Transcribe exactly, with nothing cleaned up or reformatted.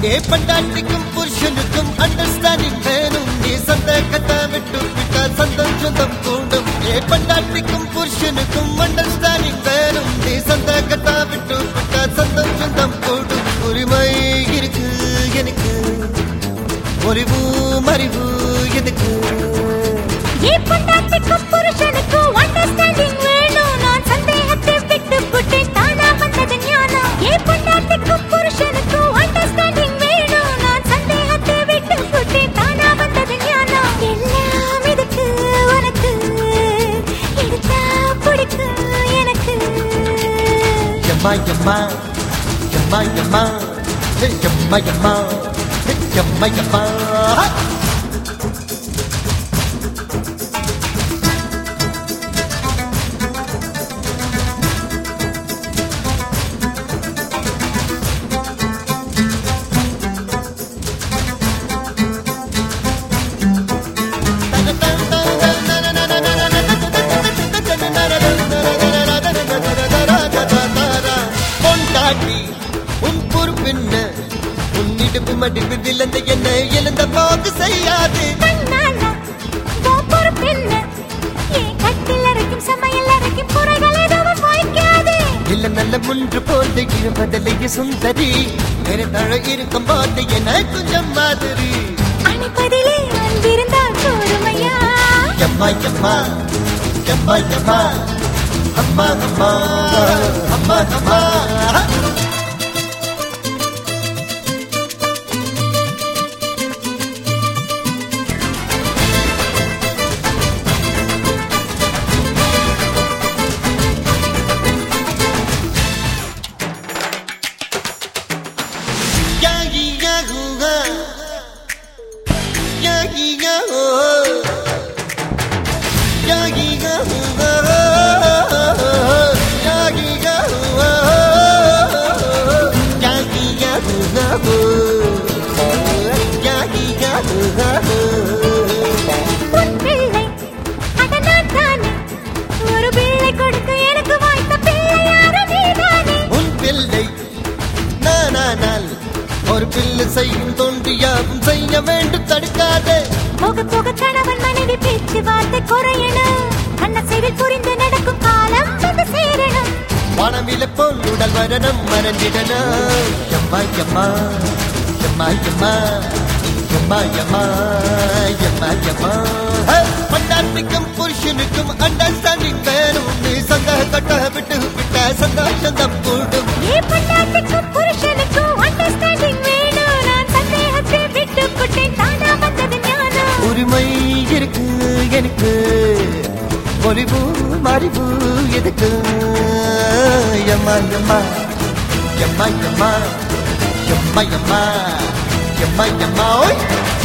ஏ பண்டாட்டிக்கும் புருஷனுக்கும் understanding வேணும் நீ சந்த கட்ட விட்டு விட்டா சந்தம் சொந்தம் கூடும் ஏ பண்டாட்டிக்கும் புருஷனுக்கும் அண்டர்ஸ்டாண்டிங் வேணும் நீ சந்த கட்ட விட்டு விட்டா சந்தம் சொந்தம் கூடும் உரிமை இருக்கு எனக்கு ஒளிவு மறிவு எதுக்கு ஏ பண்டாட்டிக்கும் புருஷனுக்கும் அண்டர்ஸ்டாண்டிங் வேணும் நான் சந்தேகத்தை விட்டு விட்டு தானா வந்தது ஞானம் ஏ பண்டாட்டிக்கும் புருஷனுக்கும் அண்டர்ஸ்டாண்டிங் வேணும் நான் சந்தேகத்தை விட்டு விட்டு தானா வந்தது ஞானம் எல்லாம் இதுக்கு உனக்கு எடுத்தா பிடிக்கும் எனக்கு எம்மா எம்மா எம்மா எம்மா எம்மா எம்மா எம்மா எம்மா உன் பொறுப்பென்ன உன் இடுப்பு மடிப்பு விழுந்த என்ன எழுந்த போக்கு செய்யாது இல்ல நல்ல முன்று போல இருப்பதிலேயே சுந்தரி வேற தழ இருக்கும் போது என கொஞ்சம் மாதிரி அணைப்பதிலே அன்பிருந்தால் கூறுமையா எம்மா எம்மா எம்மா எம்மா அம்மா அம்மா அம்மா அம்மா ஒரு பிள்ளை செய்யும் தோன்றியாவும் செய்ய வேண்டும் தடுக்காதே போக போக கணவன் மனைவி பேச்சு வார்த்தை குறையணும் அண்ணா செயல் புரிந்து நடக்கும் காலம் வந்து சேரணும் வானமில போல் உடல் வரணும் மறந்திடணும் எம்மா எம்மா எம்மா எம்மா எம்மா எம்மா எம்மா எம்மா பண்டாட்டிக்கும் புருஷனுக்கும் அண்டர்ஸ்டாண்டிங் வேணும் நீ சந்த கட்ட விட்டு விட்ட சந்தோஷம் கூடும் ஏ பண்டாட்டிக்கும் புருஷனுக்கும் அண்டர்ஸ்டாண்டிங் வேணும் நான் சந்தேகத்தை விட்டு விட்டு தானா வந்தது ஞானம் உரிமை இருக்கு எனக்கு ஒளிவு மறிவு எதுக்கு எம்மா எம்மா எம்மா எம்மா எம்மா எம்மா எம்மா எம்மா ஓய்